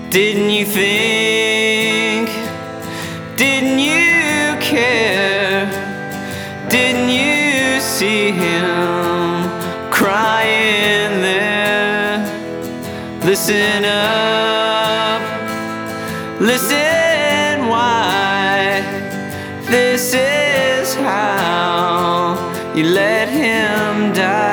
Didn't you think? Didn't you care? Didn't you see him crying there? Listen up, listen why. This is how you let him die.